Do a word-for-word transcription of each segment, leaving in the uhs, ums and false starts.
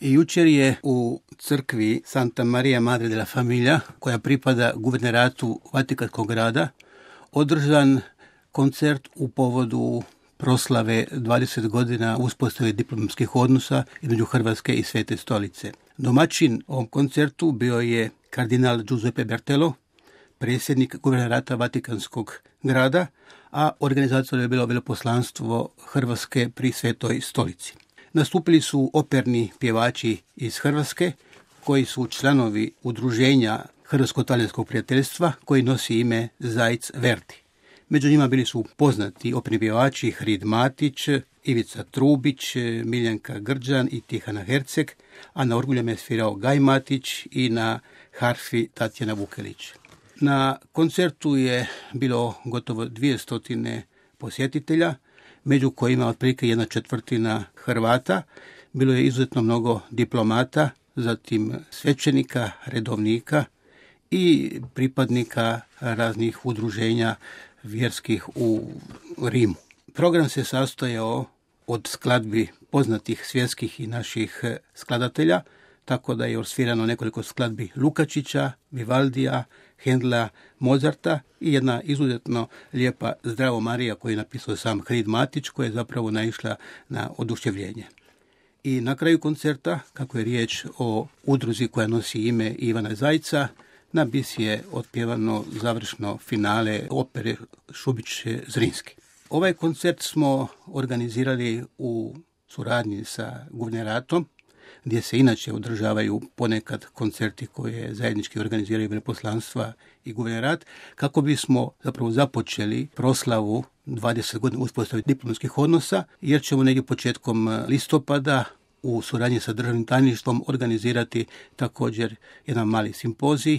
I jučer je u crkvi Santa Maria Madre de la Familia, koja pripada guverneratu Vatikanskog grada, održan koncert u povodu proslave dvadeset godina uspostave diplomatskih odnosa između Hrvatske i Svete stolice. Domaćin ovom koncertu bio je kardinal Giuseppe Bertelo, predsjednik guvernerata Vatikanskog grada, a organizator je bilo veleposlanstvo Hrvatske pri Svetoj stolici. Nastupili su operni pjevači iz Hrvatske, koji su članovi udruženja Hrvatsko-talijanskog prijateljstva, koji nosi ime Zajc Verdi. Među njima bili su poznati operni pjevači Hrid Matić, Ivica Trubić, Miljenka Grđan i Tihana Herceg, a na orguljama je svirao Gaj Matić i na harfi Tatjana Vukelić. Na koncertu je bilo gotovo dvije stotine posjetitelja, među kojima otprilike jedna četvrtina Hrvata. Bilo je izuzetno mnogo diplomata, zatim svećenika, redovnika i pripadnika raznih udruženja vjerskih u Rimu. Program se sastojao od skladbi poznatih svjetskih i naših skladatelja, tako da je osvirano nekoliko skladbi Lukačića, Vivaldija, Hendla, Mozarta i jedna izuzetno lijepa Zdravo Marija koju je napisao sam Hrid Matić, koja je zapravo naišla na oduševljenje. I na kraju koncerta, kako je riječ o udruzi koja nosi ime Ivana Zajca, na bis je otpjevano završno finale opere Šubić Zrinski. Ovaj koncert smo organizirali u suradnji sa guverneratom, gdje se inače održavaju ponekad koncerti koje zajednički organiziraju veleposlanstva i guvernerat, kako bismo zapravo započeli proslavu dvadeset godina uspostave diplomatskih odnosa, jer ćemo negdje početkom listopada u suradnji sa državnim tajništvom organizirati također jedan mali simpozij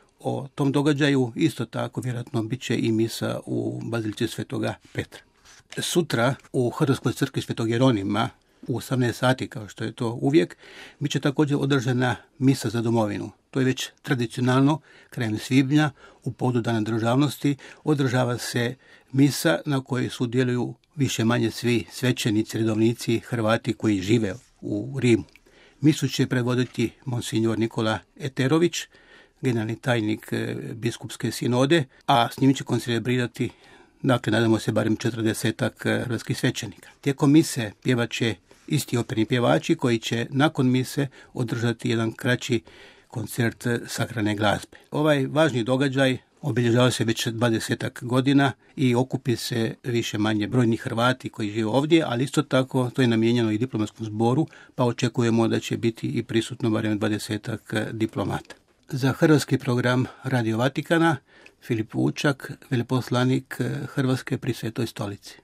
o tom događaju. Isto tako vjerojatno bit će i misa u Bazilici Svetoga Petra. Sutra u Hrvatskoj crkvi Svetog Jeronima u osamnaest sati, kao što je to uvijek, bit će također održana misa za domovinu. To je već tradicionalno, krajem svibnja, u povodu Dana državnosti, održava se misa na kojoj sudjeluju više manje svi svećenici, redovnici, Hrvati koji žive u Rimu. Misu će predvoditi monsignor Nikola Eterović, generalni tajnik biskupske sinode, a s njim će koncelebrirati, dakle, nadamo se barem četrdesetak hrvatskih svećenika. Tijekom mise pjevat će isti operni pjevači koji će nakon mise održati jedan kraći koncert sakralne glazbe. Ovaj važni događaj obilježava se već dvadesetak godina i okupi se više manje brojni Hrvati koji žive ovdje, ali isto tako to je namijenjeno i diplomatskom zboru, pa očekujemo da će biti i prisutno barem dvadesetak diplomata. Za hrvatski program Radio Vatikana Filip Vučak, veleposlanik Hrvatske pri Svetoj stolici.